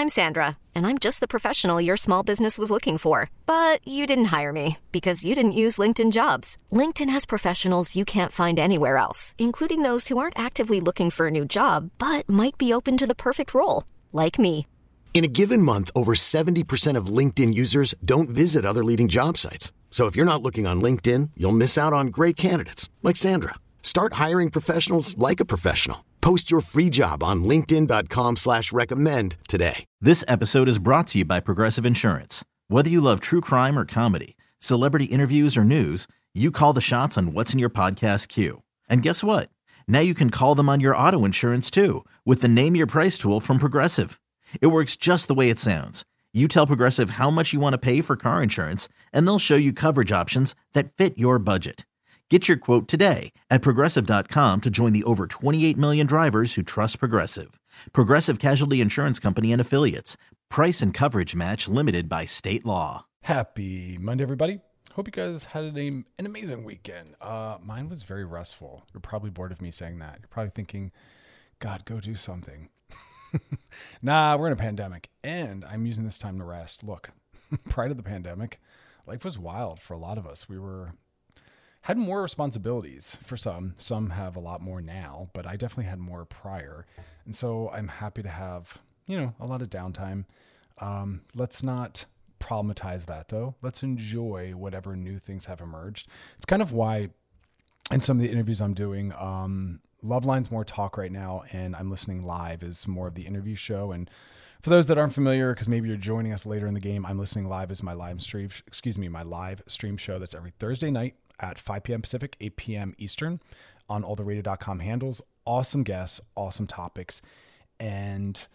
I'm Sandra, and I'm just the professional your small business was looking for. But you didn't hire me because you didn't use LinkedIn Jobs. LinkedIn has professionals you can't find anywhere else, including those who aren't actively looking for a new job, but might be open to the perfect role, like me. In a given month, over 70% of LinkedIn users don't visit other leading job sites. So if you're not looking on LinkedIn, you'll miss out on great candidates like Sandra. Start hiring professionals like a professional. Post your free job on linkedin.com/recommend today. This episode is brought to you by Progressive Insurance. Whether you love true crime or comedy, celebrity interviews or news, you call the shots on what's in your podcast queue. And guess what? Now you can call them on your auto insurance too with the Name Your Price tool from Progressive. It works just the way it sounds. You tell Progressive how much you want to pay for car insurance, and they'll show you coverage options that fit your budget. Get your quote today at Progressive.com to join the over 28 million drivers who trust Progressive. Progressive Casualty Insurance Company and Affiliates. Price and coverage match limited by state law. Happy Monday, everybody. Hope you guys had an amazing weekend. Mine was very restful. You're probably bored of me saying that. You're probably thinking, God, go do something. Nah, we're in a pandemic, and I'm using this time to rest. Look, prior to the pandemic, life was wild for a lot of us. We had more responsibilities for some. Some have a lot more now, but I definitely had more prior. And so I'm happy to have, a lot of downtime. Let's not problematize that, though. Let's enjoy whatever new things have emerged. It's kind of why in some of the interviews I'm doing, Loveline's more talk right now, and I'm Listening Live is more of the interview show. And for those that aren't familiar, because maybe you're joining us later in the game, I'm Listening Live is my live stream show that's every Thursday night at 5 p.m. Pacific, 8 p.m. Eastern on all the radio.com handles. Awesome guests, awesome topics. And,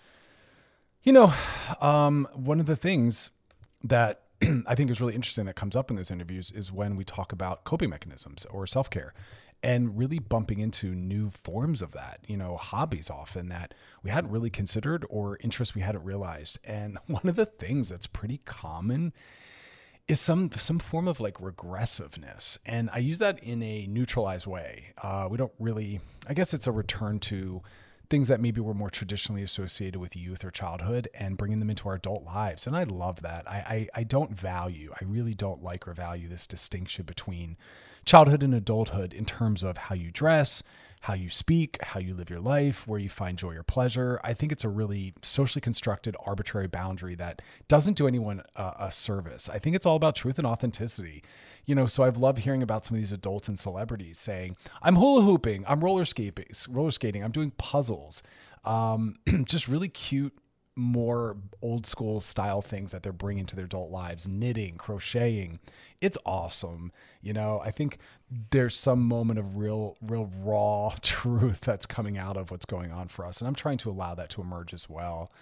one of the things that I think is really interesting that comes up in those interviews is when we talk about coping mechanisms or self-care and really bumping into new forms of that, hobbies often that we hadn't really considered or interests we hadn't realized. And one of the things that's pretty common is some form of like regressiveness. And I use that in a neutralized way. We don't really, I guess it's a return to things that maybe were more traditionally associated with youth or childhood and bringing them into our adult lives. And I love that. I really don't like or value this distinction between childhood and adulthood in terms of how you dress, how you speak, how you live your life, where you find joy or pleasure. I think it's a really socially constructed arbitrary boundary that doesn't do anyone a service. I think it's all about truth and authenticity. So I've loved hearing about some of these adults and celebrities saying, I'm hula hooping, I'm roller skating, I'm doing puzzles. Just really cute, more old school style things that they're bringing to their adult lives, knitting, crocheting. It's awesome. I think there's some moment of real raw truth that's coming out of what's going on for us. And I'm trying to allow that to emerge as well,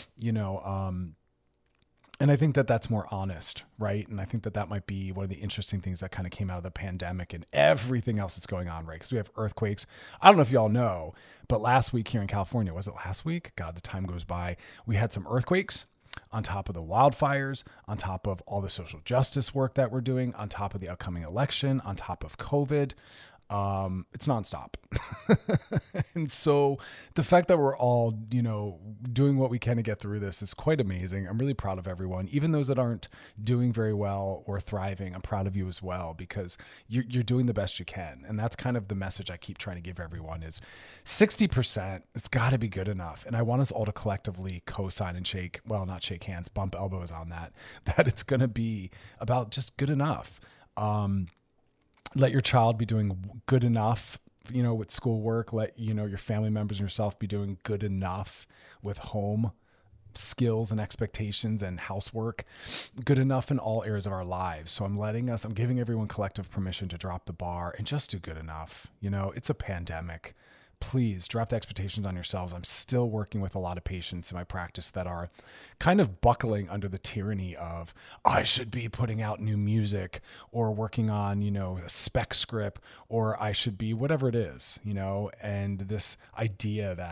and I think that that's more honest, right? And I think that might be one of the interesting things that kind of came out of the pandemic and everything else that's going on, right? Because we have earthquakes. I don't know if y'all know, but last week here in California, was it last week? God, the time goes by. We had some earthquakes on top of the wildfires, on top of all the social justice work that we're doing, on top of the upcoming election, on top of COVID. It's nonstop. And so the fact that we're all, doing what we can to get through this is quite amazing. I'm really proud of everyone, even those that aren't doing very well or thriving. I'm proud of you as well, because you're doing the best you can. And that's kind of the message I keep trying to give everyone is 60%, it's got to be good enough. And I want us all to collectively co-sign and not shake hands, bump elbows on that it's going to be about just good enough. Let your child be doing good enough, with schoolwork. Let, your family members and yourself be doing good enough with home skills and expectations and housework. Good enough in all areas of our lives. So I'm giving everyone collective permission to drop the bar and just do good enough. It's a pandemic. Please drop the expectations on yourselves. I'm still working with a lot of patients in my practice that are kind of buckling under the tyranny of, I should be putting out new music or working on, a spec script, or I should be whatever it is, and this idea that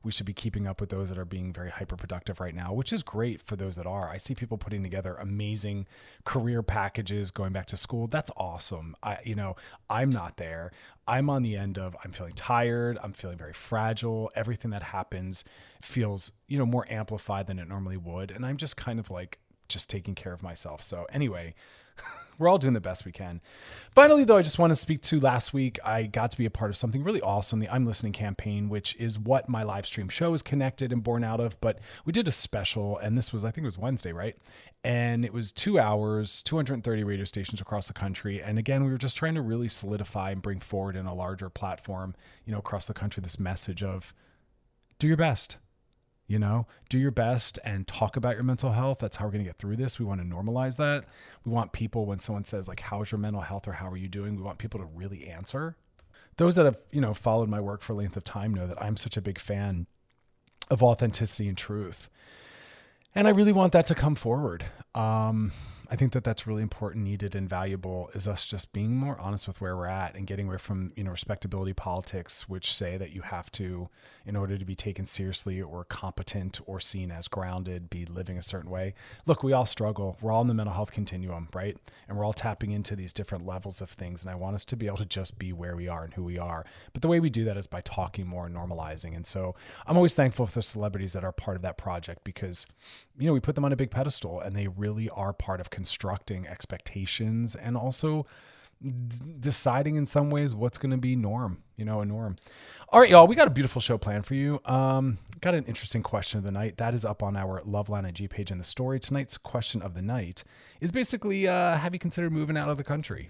we should be keeping up with those that are being very hyper productive right now, which is great for those that are. I see people putting together amazing career packages going back to school. That's awesome. I'm not there. I'm on the end of, I'm feeling tired. I'm feeling very fragile. Everything that happens feels, more amplified than it normally would. And I'm just kind of like just taking care of myself. So anyway, we're all doing the best we can. Finally, though, I just want to speak to last week. I got to be a part of something really awesome, the I'm Listening campaign, which is what my live stream show is connected and born out of. But we did a special, and this was, I think it was Wednesday, right? And it was 2 hours, 230 radio stations across the country. And again, we were just trying to really solidify and bring forward in a larger platform, across the country, this message of do your best. Do your best and talk about your mental health. That's how we're going to get through this. We want to normalize that. We want people, when someone says like, how's your mental health or how are you doing? We want people to really answer. Those that have, followed my work for a length of time know that I'm such a big fan of authenticity and truth. And I really want that to come forward. I think that that's really important, needed, and valuable, is us just being more honest with where we're at and getting away from, respectability politics, which say that you have to, in order to be taken seriously or competent or seen as grounded, be living a certain way. Look, we all struggle. We're all in the mental health continuum, right? And we're all tapping into these different levels of things. And I want us to be able to just be where we are and who we are. But the way we do that is by talking more and normalizing. And so I'm always thankful for the celebrities that are part of that project because, we put them on a big pedestal and they really are part of constructing expectations and also deciding in some ways what's going to be a norm. All right, y'all, we got a beautiful show planned for you. Got an interesting question of the night. That is up on our Loveline IG page in the story. Tonight's question of the night is basically, have you considered moving out of the country?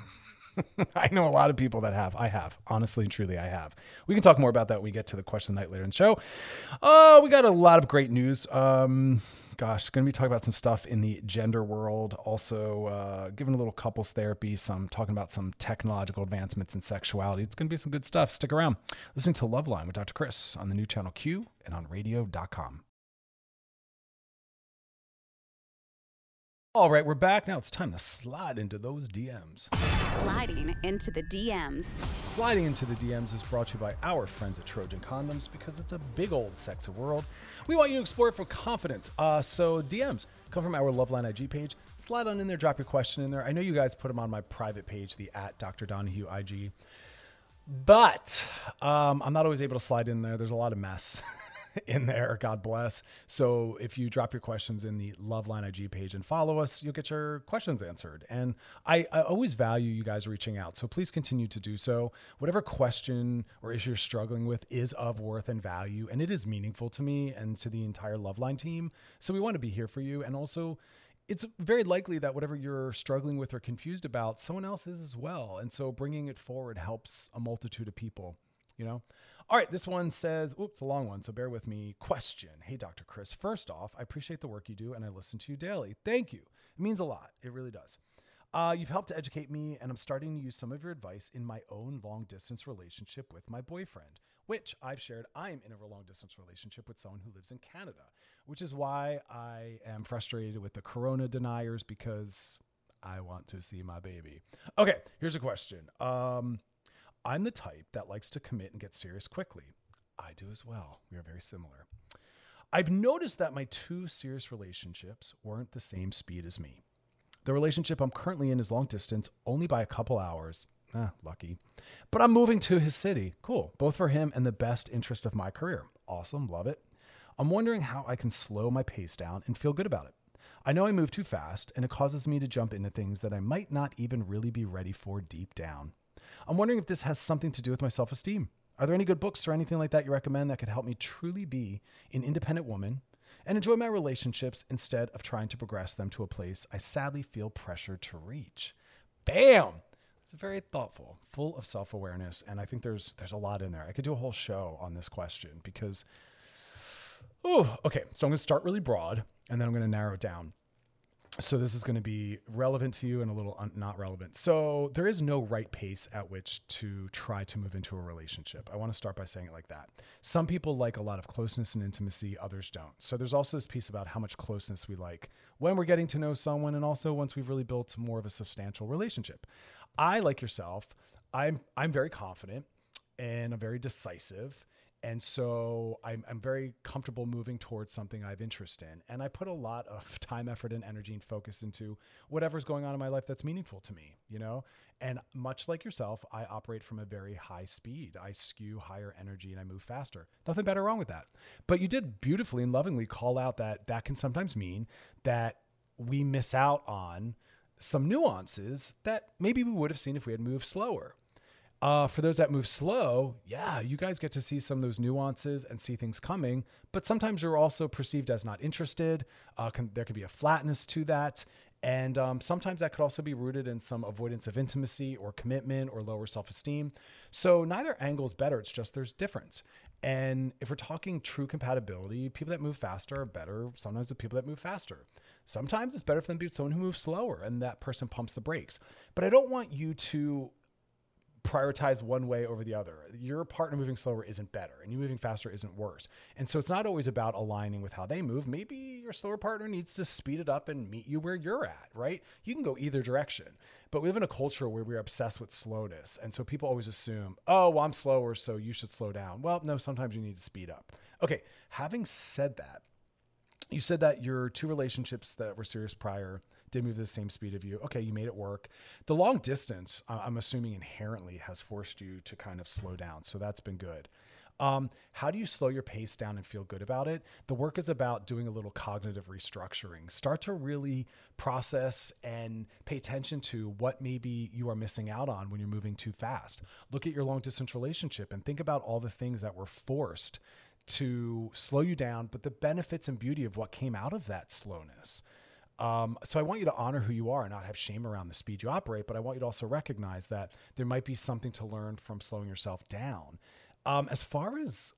I know a lot of people that have. I have. Honestly and truly, I have. We can talk more about that when we get to the question of the night later in the show. Oh, we got a lot of great news. Going to be talking about some stuff in the gender world. Also, giving a little couples therapy, talking about some technological advancements in sexuality. It's going to be some good stuff. Stick around. Listening to Loveline with Dr. Chris on the new channel Q and on radio.com. All right, we're back. Now it's time to slide into those DMs. Sliding into the DMs. Sliding into the DMs is brought to you by our friends at Trojan Condoms because it's a big old sexy world. We want you to explore it for confidence. So DMs come from our Loveline IG page. Slide on in there, drop your question in there. I know you guys put them on my private page, the @Dr. Donahue IG. But I'm not always able to slide in there. There's a lot of mess in there. God bless. So if you drop your questions in the Loveline IG page and follow us, you'll get your questions answered. And I always value you guys reaching out. So please continue to do so. Whatever question or issue you're struggling with is of worth and value. And it is meaningful to me and to the entire Loveline team. So we want to be here for you. And also, it's very likely that whatever you're struggling with or confused about, someone else is as well. And so bringing it forward helps a multitude of people, All right, this one says, it's a long one, so bear with me. Question. Hey, Dr. Chris. First off, I appreciate the work you do, and I listen to you daily. Thank you. It means a lot. It really does. You've helped to educate me, and I'm starting to use some of your advice in my own long-distance relationship with my boyfriend, which I've shared. I'm in a long-distance relationship with someone who lives in Canada, which is why I am frustrated with the corona deniers because I want to see my baby. Okay, here's a question. I'm the type that likes to commit and get serious quickly. I do as well. We are very similar. I've noticed that my 2 serious relationships weren't the same speed as me. The relationship I'm currently in is long distance, only by a couple hours. Lucky. But I'm moving to his city. Cool. Both for him and the best interest of my career. Awesome. Love it. I'm wondering how I can slow my pace down and feel good about it. I know I move too fast, and it causes me to jump into things that I might not even really be ready for deep down. I'm wondering if this has something to do with my self-esteem. Are there any good books or anything like that you recommend that could help me truly be an independent woman and enjoy my relationships instead of trying to progress them to a place I sadly feel pressured to reach? Bam! It's very thoughtful, full of self-awareness, and I think there's a lot in there. I could do a whole show on this question because, okay, so I'm going to start really broad, and then I'm going to narrow it down. So this is going to be relevant to you and a little not relevant. So there is no right pace at which to try to move into a relationship. I want to start by saying it like that. Some people like a lot of closeness and intimacy, others don't. So there's also this piece about how much closeness we like when we're getting to know someone and also once we've really built more of a substantial relationship. I, like yourself, I'm very confident and I'm very decisive. And so I'm very comfortable moving towards something I have interest in. And I put a lot of time, effort, and energy and focus into whatever's going on in my life that's meaningful to me, you know? And much like yourself, I operate from a very high speed. I skew higher energy and I move faster. Nothing better wrong with that. But you did beautifully and lovingly call out that that can sometimes mean that we miss out on some nuances that maybe we would have seen if we had moved slower. For those that move slow, yeah, you guys get to see some of those nuances and see things coming, but sometimes you're also perceived as not interested. There could be a flatness to that. And sometimes that could also be rooted in some avoidance of intimacy or commitment or lower self-esteem. So neither angle is better. It's just there's difference. And if we're talking true compatibility, people that move faster are better sometimes with people that move faster. Sometimes it's better for them to be with someone who moves slower and that person pumps the brakes. But I don't want you to prioritize one way over the other. Your partner moving slower isn't better and you moving faster isn't worse. And so it's not always about aligning with how they move. Maybe your slower partner needs to speed it up and meet you where you're at, right? You can go either direction. But we live in a culture where we're obsessed with slowness. And so people always assume, oh, well, I'm slower, so you should slow down. Well, no, sometimes you need to speed up. Okay, having said that, you said that your two relationships that were serious prior did move at the same speed of you. Okay, you made it work. The long distance, I'm assuming inherently has forced you to kind of slow down. So that's been good. How do you slow your pace down and feel good about it? The work is about doing a little cognitive restructuring. Start to really process and pay attention to what maybe you are missing out on when you're moving too fast. Look at your long distance relationship and think about all the things that were forced to slow you down, but the benefits and beauty of what came out of that slowness. So I want you to honor who you are and not have shame around the speed you operate, but I want you to also recognize that there might be something to learn from slowing yourself down. As far as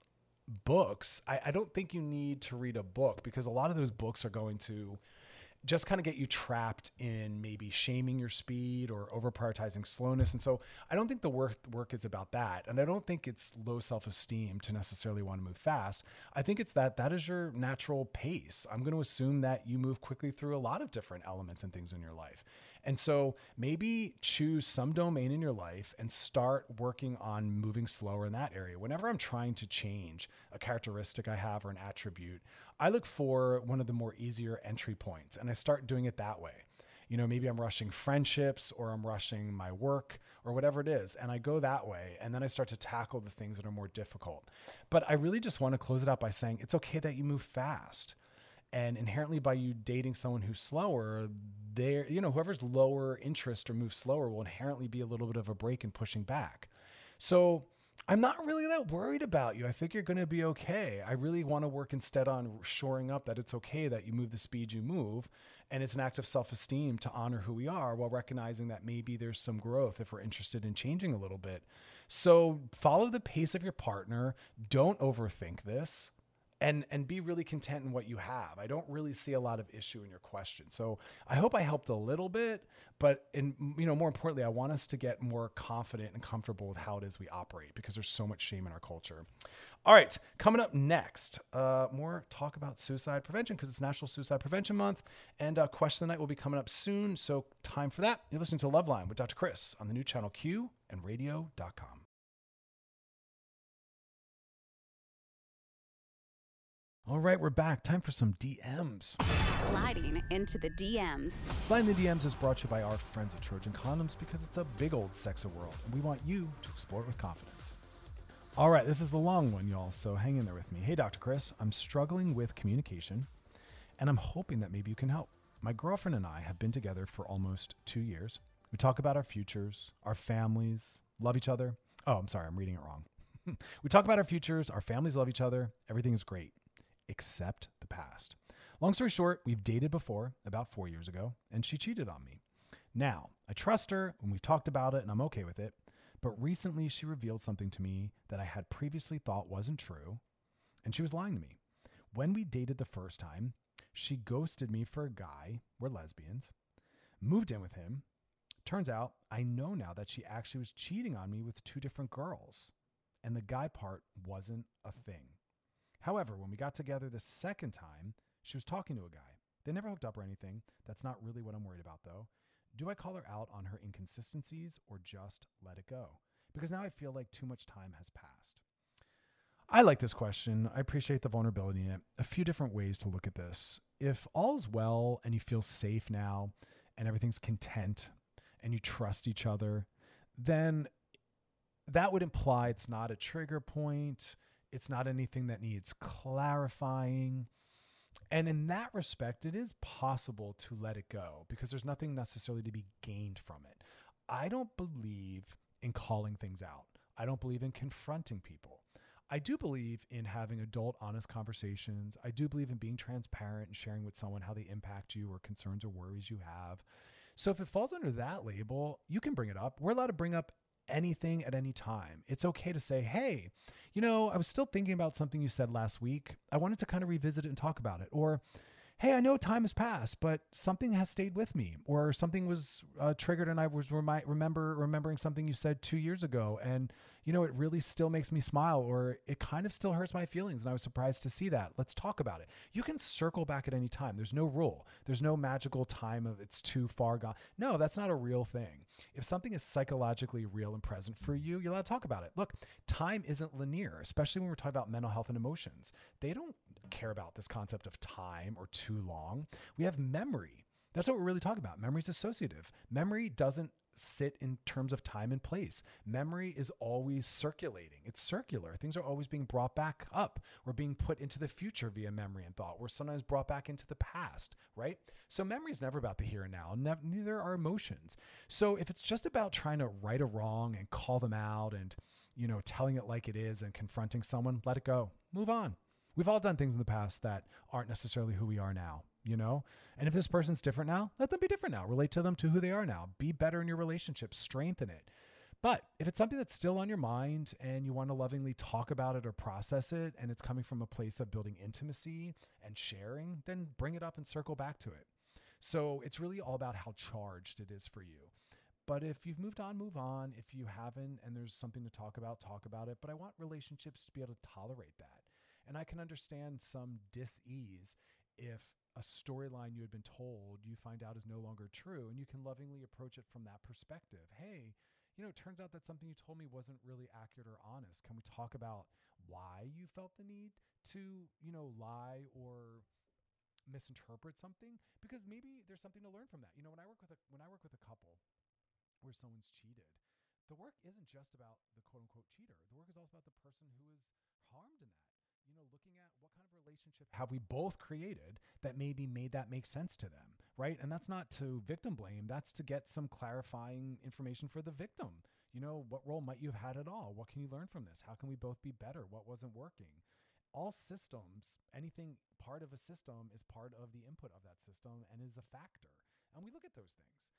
books, I don't think you need to read a book because a lot of those books are going to just kind of get you trapped in maybe shaming your speed or over prioritizing slowness. And so I don't think the work is about that. And I don't think it's low self-esteem to necessarily want to move fast. I think it's that is your natural pace. I'm going to assume that you move quickly through a lot of different elements and things in your life. And so maybe choose some domain in your life and start working on moving slower in that area. Whenever I'm trying to change a characteristic I have or an attribute, I look for one of the more easier entry points and I start doing it that way. You know, maybe I'm rushing friendships or I'm rushing my work or whatever it is. And I go that way. And then I start to tackle the things that are more difficult. But I really just want to close it out by saying it's okay that you move fast. And inherently by you dating someone who's slower, whoever's lower interest or moves slower will inherently be a little bit of a break in pushing back. So I'm not really that worried about you. I think you're going to be okay. I really want to work instead on shoring up that it's okay that you move the speed you move. And it's an act of self-esteem to honor who we are while recognizing that maybe there's some growth if we're interested in changing a little bit. So follow the pace of your partner. Don't overthink this. And be really content in what you have. I don't really see a lot of issue in your question. So I hope I helped a little bit, but more importantly, I want us to get more confident and comfortable with how it is we operate because there's so much shame in our culture. All right, coming up next, more talk about suicide prevention because it's National Suicide Prevention Month and Question of the Night will be coming up soon. So time for that. You're listening to Loveline with Dr. Chris on the new channel Q and radio.com. All right, we're back. Time for some DMs. Sliding into the DMs. Sliding the DMs is brought to you by our friends at Trojan Condoms because it's a big old sexy world, and we want you to explore it with confidence. All right, this is the long one, y'all, so hang in there with me. Hey, Dr. Chris, I'm struggling with communication, and I'm hoping that maybe you can help. My girlfriend and I have been together for almost 2 years. We talk about our futures, our families, love each other. Oh, I'm sorry, I'm reading it wrong. We talk about our futures, our families love each other, everything is great. Except the past. Long story short, we've dated before about 4 years ago, and she cheated on me. Now, I trust her and we've talked about it and I'm okay with it, but recently she revealed something to me that I had previously thought wasn't true, and she was lying to me. When we dated the first time, she ghosted me for a guy, we're lesbians, moved in with him. Turns out, I know now that she actually was cheating on me with 2 different girls, and the guy part wasn't a thing. However, when we got together the second time, she was talking to a guy. They never hooked up or anything. That's not really what I'm worried about, though. Do I call her out on her inconsistencies or just let it go? Because now I feel like too much time has passed. I like this question. I appreciate the vulnerability in it. A few different ways to look at this. If all's well and you feel safe now and everything's content and you trust each other, then that would imply it's not a trigger point. It's not anything that needs clarifying. And in that respect, it is possible to let it go because there's nothing necessarily to be gained from it. I don't believe in calling things out. I don't believe in confronting people. I do believe in having adult, honest conversations. I do believe in being transparent and sharing with someone how they impact you or concerns or worries you have. So if it falls under that label, you can bring it up. We're allowed to bring up anything at any time. It's okay to say, hey, I was still thinking about something you said last week. I wanted to kind of revisit it and talk about it. Or, hey, I know time has passed, but something has stayed with me, or something was triggered and I was remembering something you said 2 years ago. And, it really still makes me smile, or it kind of still hurts my feelings. And I was surprised to see that. Let's talk about it. You can circle back at any time. There's no rule. There's no magical time of it's too far gone. No, that's not a real thing. If something is psychologically real and present for you, you're allowed to talk about it. Look, time isn't linear, especially when we're talking about mental health and emotions. They don't care about this concept of time or too long. We have memory. That's what we're really talking about. Memory is associative. Memory doesn't sit in terms of time and place. Memory is always circulating. It's circular. Things are always being brought back up. We're being put into the future via memory and thought. We're sometimes brought back into the past, right? So memory is never about the here and now. Neither are emotions. So if it's just about trying to right a wrong and call them out and, telling it like it is and confronting someone, let it go. Move on. We've all done things in the past that aren't necessarily who we are now. And if this person's different now, let them be different now. Relate to them to who they are now. Be better in your relationship. Strengthen it. But if it's something that's still on your mind and you want to lovingly talk about it or process it, and it's coming from a place of building intimacy and sharing, then bring it up and circle back to it. So it's really all about how charged it is for you. But if you've moved on, move on. If you haven't and there's something to talk about it. But I want relationships to be able to tolerate that. And I can understand some dis-ease if a storyline you had been told you find out is no longer true, and you can lovingly approach it from that perspective. Hey, it turns out that something you told me wasn't really accurate or honest. Can we talk about why you felt the need to, lie or misinterpret something? Because maybe there's something to learn from that. When I work with a couple where someone's cheated, the work isn't just about the quote unquote cheater. The work is also about the person who is harmed in that. Looking at what kind of relationship have we both created that maybe made that make sense to them, right? And that's not to victim blame. That's to get some clarifying information for the victim. What role might you have had at all? What can you learn from this? How can we both be better? What wasn't working? All systems, anything part of a system is part of the input of that system and is a factor. And we look at those things.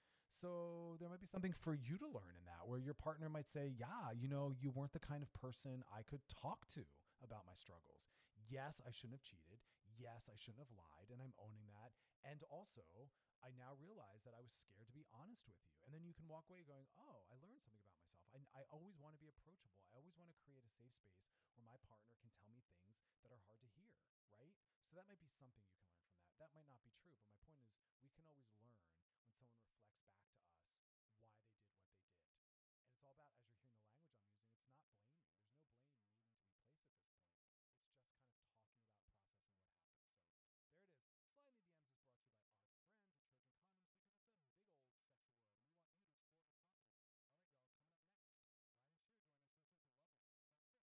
So there might be something for you to learn in that, where your partner might say, yeah, you weren't the kind of person I could talk to about my struggles. Yes, I shouldn't have cheated. Yes, I shouldn't have lied, and I'm owning that. And also, I now realize that I was scared to be honest with you. And then you can walk away going, oh, I learned something about myself. I always want to be approachable. I always want to create a safe space where my partner can tell me things that are hard to hear, right? So that might be something you can learn from that. That might not be true, but my point is we can always learn when someone reflects back to us why they did what they did. And it's all about, as you're hearing the language I'm using, it's not blaming. There's no blame needing to be placed at this point. It's just kind of talking about processing what happened. So there it is. Slide in the DMs is brought to you by Arc Friends with Trojan Condoms, because it's a big old sexy world, and we want you to explore responsibly. All right, y'all, coming up next, Ryan and Sheer join us to listen to Lovely. That's Chris.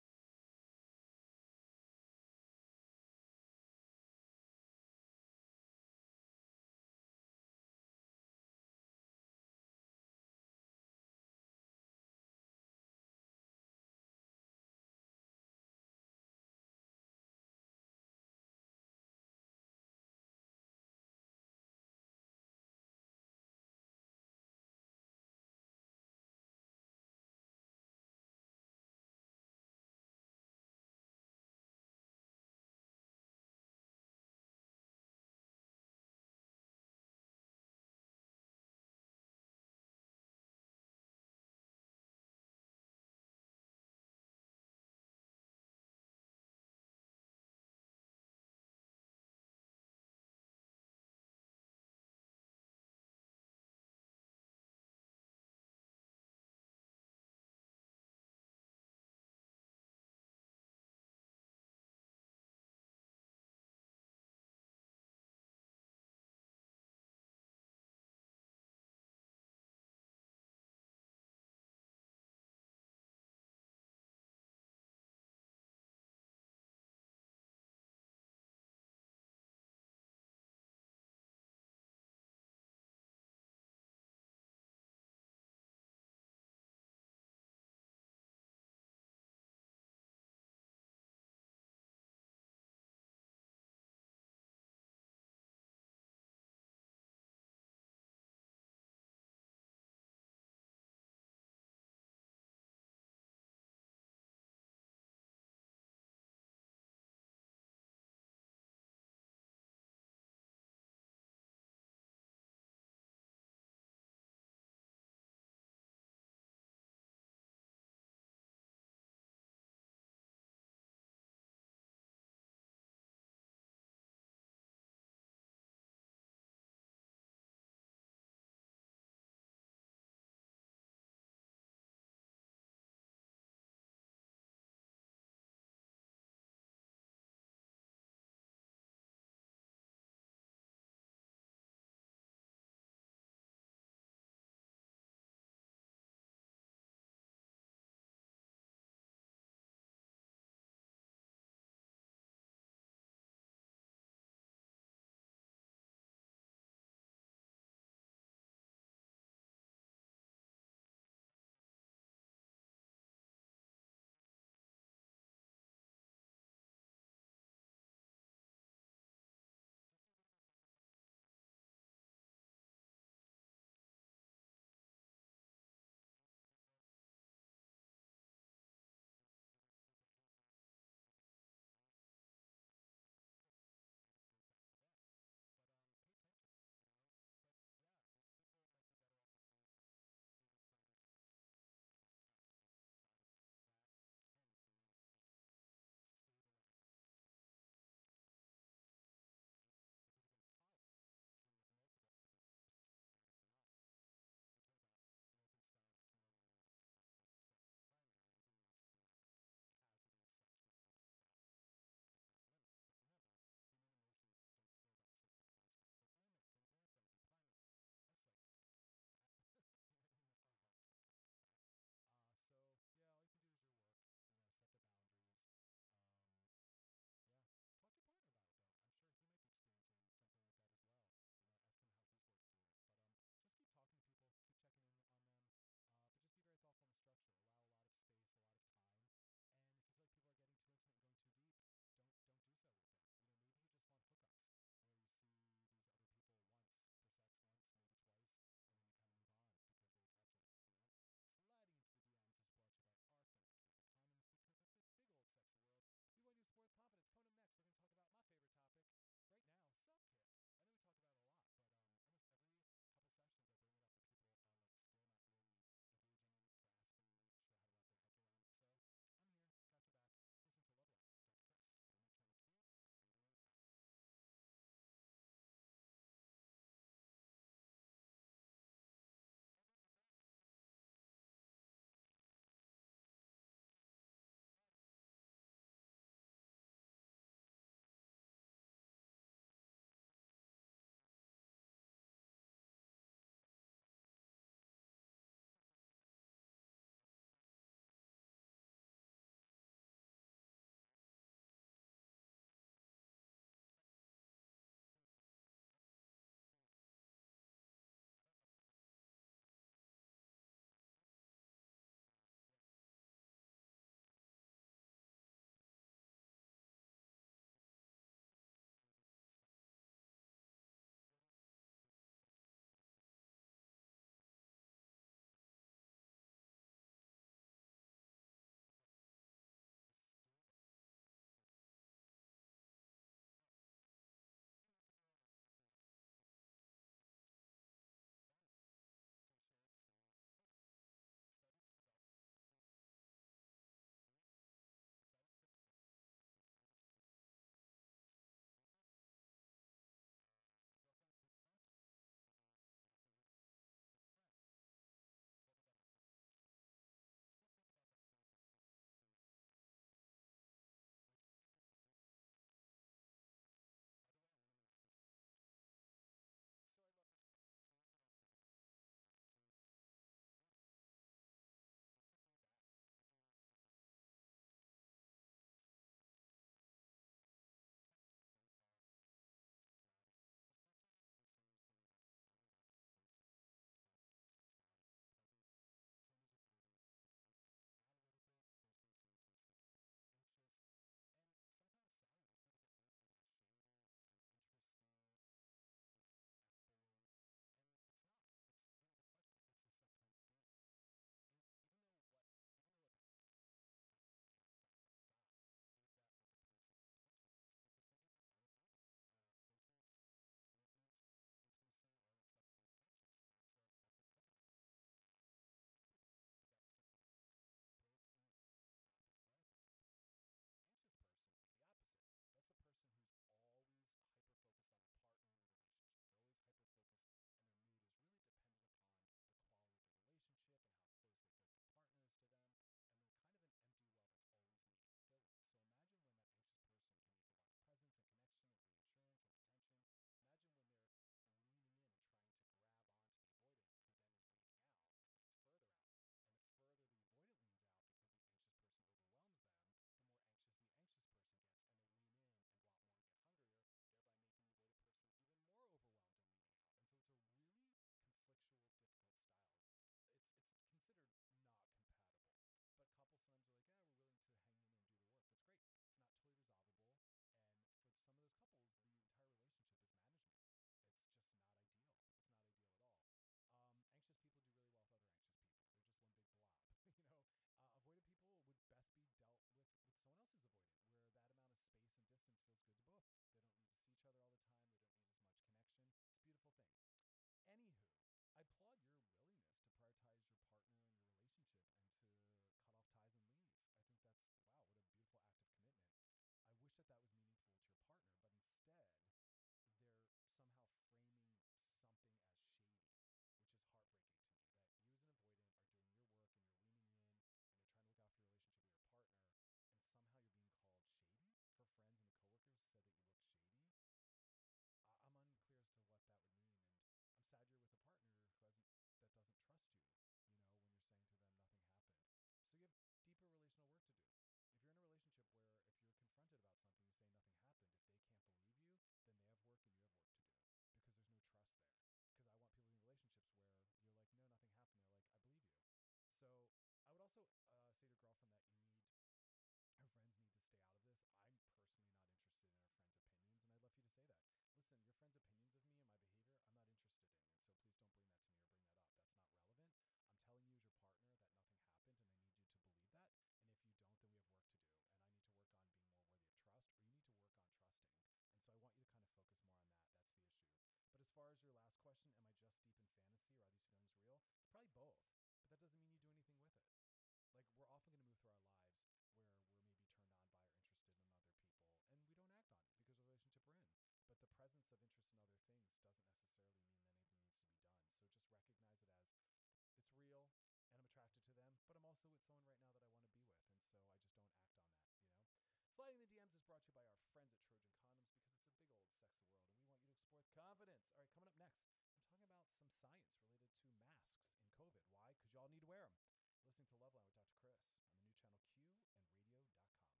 someone right now that I want to be with. And so I just don't act on that, you know? Sliding the DMs is brought to you by our friends at Trojan Condoms because it's a big old sex world and we want you to explore with confidence. All right, coming up next, I'm talking about some science related to masks in COVID. Why? Because y'all need to wear them. You're listening to Loveline with Dr. Chris on the new channel Q and radio.com.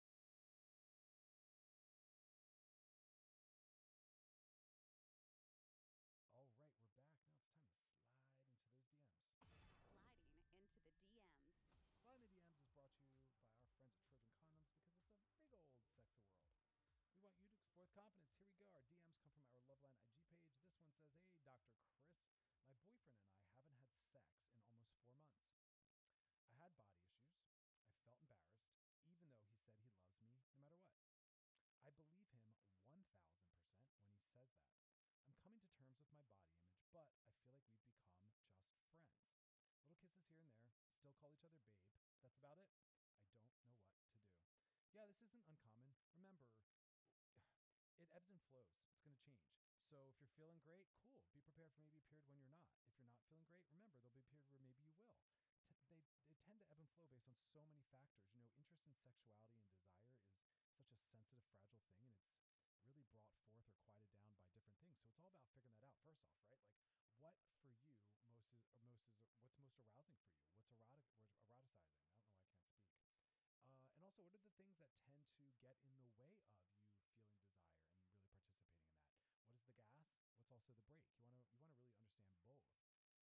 All right, we're back. Now it's time to slide into those DMs. Sliding into the DMs. Sliding the DMs is brought to you by our friends at Trojan Condoms because it's a big old sexy world. We want you to explore with confidence. Here we go. Our DMs come from our Loveline IG page. This one says, "Hey, Dr. Chris, my boyfriend and I haven't had sex in almost 4 months. I had body issues. I felt embarrassed, even though he said he loves me no matter what. I believe him 1,000% when he says that. I'm coming to terms with my body image, but I feel like we've become just friends. Little kisses here and there, still call each other babe. That's about it. I don't know what to do." Yeah, this isn't uncommon. Remember, it ebbs and flows. It's going to change. So if you're feeling great, cool. Be prepared for maybe a period when you're not. If you're not feeling great, remember, there'll be a period where maybe you will. They tend to ebb and flow based on so many factors. You know, interest in sexuality and desire is such a sensitive, fragile thing, and it's really brought forth or quieted down by different things. So it's all about figuring that out first off, right? Like what for you what's most arousing for you? What's eroticizing? I don't know why I can't speak. And also, what are the things that tend to get in the way of you feeling desire and really participating in that? What is the gas? What's also the brake? You want to really understand both.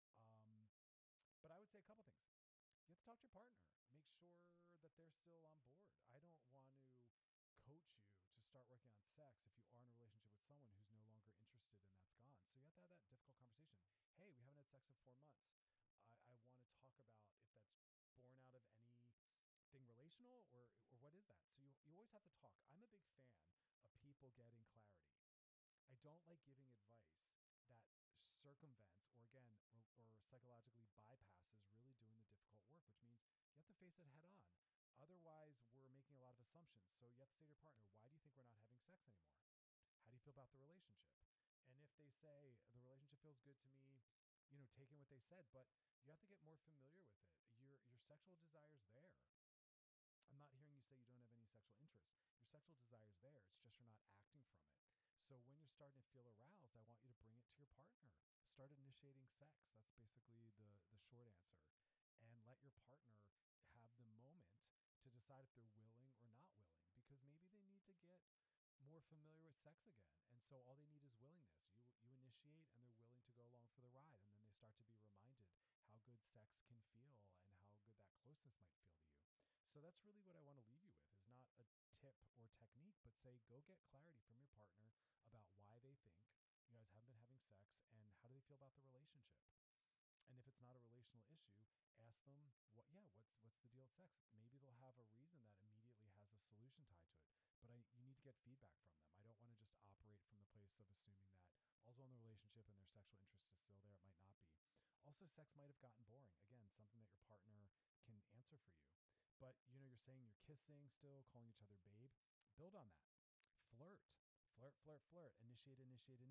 But I would say a couple things. You have to talk to your partner. Make sure that they're still on board. I don't want to coach you to start working on sex if you are in a relationship with someone who's no longer interested and that's gone. So you have to have that difficult conversation. Hey, we haven't had sex in 4 months. I want to talk about if that's born out of anything relational or what is that? So you always have to talk. I'm a big fan of people getting clarity. I don't like giving advice that circumvents or psychologically bypasses really doing the difficult work, which means you have to face it head on. Otherwise, we're making a lot of assumptions. So you have to say to your partner, why do you think we're not having sex anymore? How do you feel about the relationship? And if they say the relationship feels good to me, you know, take in what they said, but you have to get more familiar with it. Your sexual desire's there. I'm not hearing you say you don't have any sexual interest. Your sexual desire is there. It's just you're not acting from it. So when you're starting to feel aroused, I want you to bring it to your partner. Start initiating sex. That's basically the short answer. And let your partner have the moment to decide if they're willing or not willing, because maybe they need to get more familiar with sex again. And so all they need is willingness. You initiate and they're willing to go along for the ride. And then they start to be reminded how good sex can feel and how good that closeness might feel to you. So that's really what I want to leave you with, is not a tip or technique, but say, go get clarity from your partner about why they think you guys haven't been having sex and how do they feel about the relationship. And if it's not a relational issue, ask them, what's the deal with sex? Maybe they'll have a reason that immediately has a solution tied to it. But you need to get feedback from them. I don't want to just operate from the place of assuming that all's well in the relationship and their sexual interest is still there. It might not be. Also, sex might have gotten boring. Again, something that your partner can answer for you. But, you know, you're saying you're kissing still, calling each other babe. Build on that. Flirt. Initiate.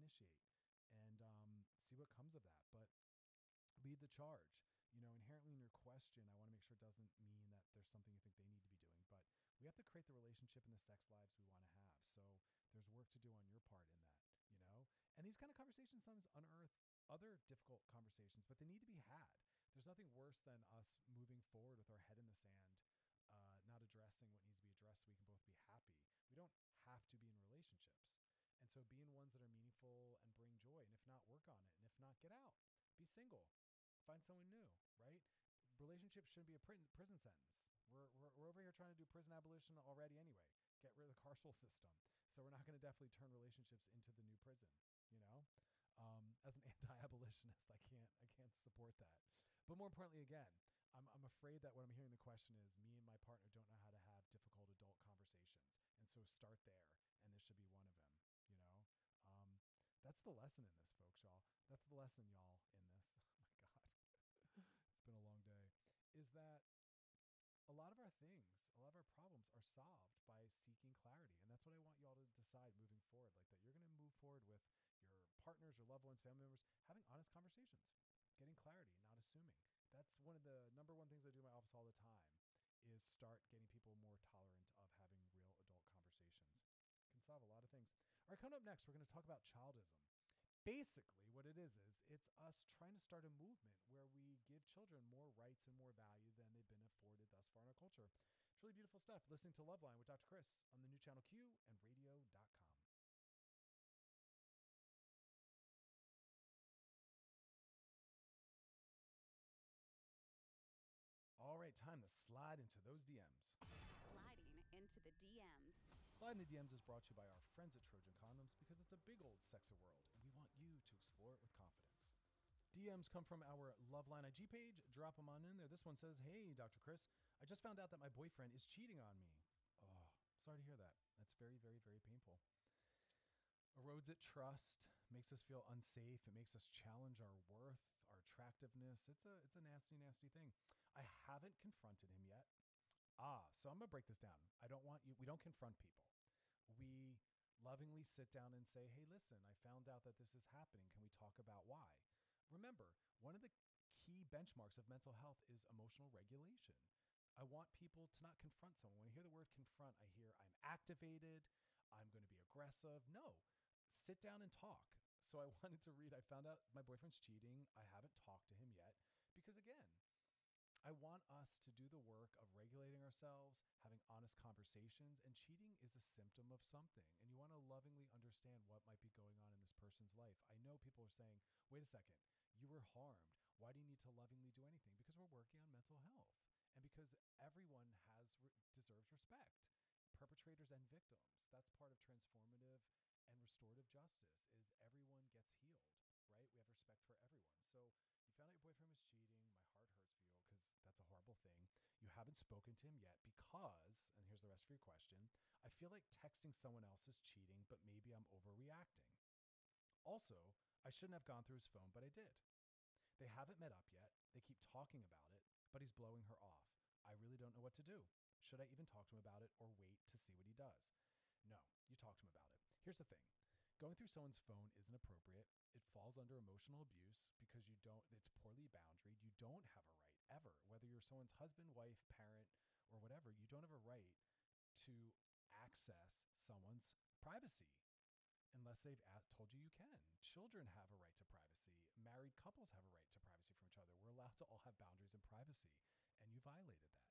And see what comes of that. But lead the charge. You know, inherently in your question, I want to make sure it doesn't mean that there's something you think they need to be doing, but we have to create the relationship and the sex lives we want to have. So there's work to do on your part in that, you know, and these kind of conversations sometimes unearth other difficult conversations, but they need to be had. There's nothing worse than us moving forward with our head in the sand, not addressing what needs to be addressed so we can both be happy. We don't have to be in relationships. And so be in ones that are meaningful and bring joy. And if not, work on it. And if not, get out. Be single. Find someone new, right? Relationships shouldn't be a prison sentence. We're over here trying to do prison abolition already anyway. Get rid of the carceral system. So we're not going to definitely turn relationships into the new prison, you know? As an anti-abolitionist, I can't support that. But more importantly, again, I'm afraid that what I'm hearing the question is me and my partner don't know how to have difficult adult conversations. And so start there, and this should be one of them, you know? That's the lesson in this, folks, y'all. That's the lesson, y'all, in this. Oh my God. It's been a long day. Is that a lot of our problems are solved by seeking clarity. And that's what I want y'all to decide moving forward. Like that you're going to move forward with your partners, your loved ones, family members, having honest conversations, getting clarity, not assuming. That's one of the number one things I do in my office all the time is start getting people more tolerant of having real adult conversations. Can solve a lot of things. All right, coming up next, we're going to talk about childism. Basically, what it is it's us trying to start a movement where we give children more rights and more value than they've been afforded thus far in our culture. It's really beautiful stuff. Listening to Loveline with Dr. Chris on the new channel Q and radio.com. All right, time to slide into those DMs. Sliding into the DMs. Slide in the DMs is brought to you by our friends at Trojan Condoms because it's a big old sexy world and we want you to explore it with confidence. DMs come from our Loveline IG page. Drop them on in there. This one says, "Hey, Dr. Chris, I just found out that my boyfriend is cheating on me." Oh, sorry to hear that. That's very, very, very painful. Erodes at trust, makes us feel unsafe. It makes us challenge our worth, our attractiveness. It's a nasty, nasty thing. I haven't confronted him yet. So I'm going to break this down. We don't confront people. We lovingly sit down and say, "Hey, listen, I found out that this is happening. Can we talk about why?" Remember, one of the key benchmarks of mental health is emotional regulation. I want people to not confront someone. When I hear the word confront, I hear I'm activated, I'm going to be aggressive. No, sit down and talk. So I wanted to read, I found out my boyfriend's cheating. I haven't talked to him yet because, again, I want us to do the work of regulating ourselves, having honest conversations, and cheating is a symptom of something. And you want to lovingly understand what might be going on in this person's life. I know people are saying, "Wait a second, you were harmed. Why do you need to lovingly do anything?" Because we're working on mental health and because everyone deserves respect, perpetrators and victims. That's part of transformative and restorative justice is everyone gets healed, right? We have respect for everyone. So you found out your boyfriend was cheating. My heart hurts for you because that's a horrible thing. You haven't spoken to him yet because, and here's the rest for your question, I feel like texting someone else is cheating, but maybe I'm overreacting. Also, I shouldn't have gone through his phone, but I did. They haven't met up yet. They keep talking about it, but he's blowing her off. I really don't know what to do. Should I even talk to him about it or wait to see what he does? No, you talk to him about it. Here's the thing. Going through someone's phone isn't appropriate. It falls under emotional abuse because it's poorly boundaried. You don't have a right ever, whether you're someone's husband, wife, parent, or whatever, you don't have a right to access someone's privacy unless they've told you you can. Children have a right to privacy. Married couples have a right to privacy from each other. We're allowed to all have boundaries and privacy, and you violated that.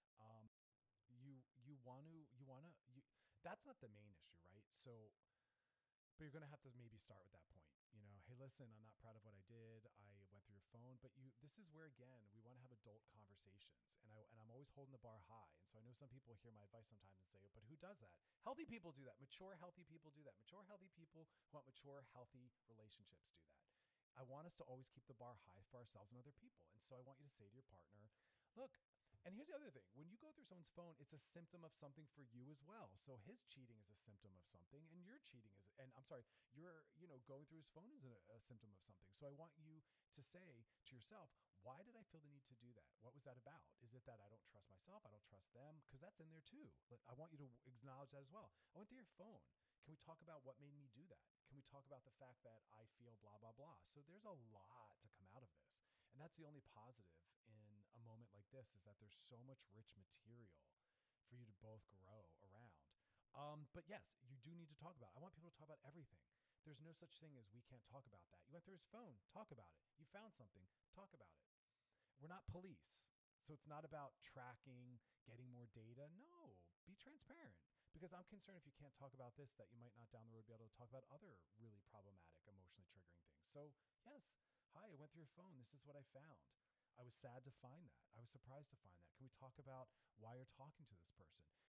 That's not the main issue, right? So, but you're going to have to maybe start with that point. Hey, listen, I'm not proud of what I did. I went through your phone, but this is where, again, we want to have adult conversations. And I'm always holding the bar high. And so I know some people hear my advice sometimes and say, "But who does that?" Healthy people do that. Mature, healthy people do that. Mature, healthy people who want mature, healthy relationships do that. I want us to always keep the bar high for ourselves and other people. And so I want you to say to your partner, look, and here's the other thing. When you go through someone's phone, it's a symptom of something for you as well. So his cheating is a symptom of something and your cheating is, and I'm sorry, you're, going through his phone is a symptom of something. So I want you to say to yourself, why did I feel the need to do that? What was that about? Is it that I don't trust myself? I don't trust them? Because that's in there too. I want you to acknowledge that as well. I went through your phone. Can we talk about what made me do that? Can we talk about the fact that I feel blah, blah, blah? So there's a lot to come out of this. And that's the only positive in a moment like this is that there's so much rich material for you to both grow around. But yes, you do need to talk about it. I want people to talk about everything. There's no such thing as we can't talk about that. You went through his phone, talk about it. You found something, talk about it. We're not police. So it's not about tracking, getting more data. No, be transparent because I'm concerned if you can't talk about this, that you might not down the road be able to talk about other really problematic, emotionally triggering things. So yes, hi, I went through your phone. This is what I found. I was sad to find that. I was surprised to find that. Can we talk about why you're talking to this person?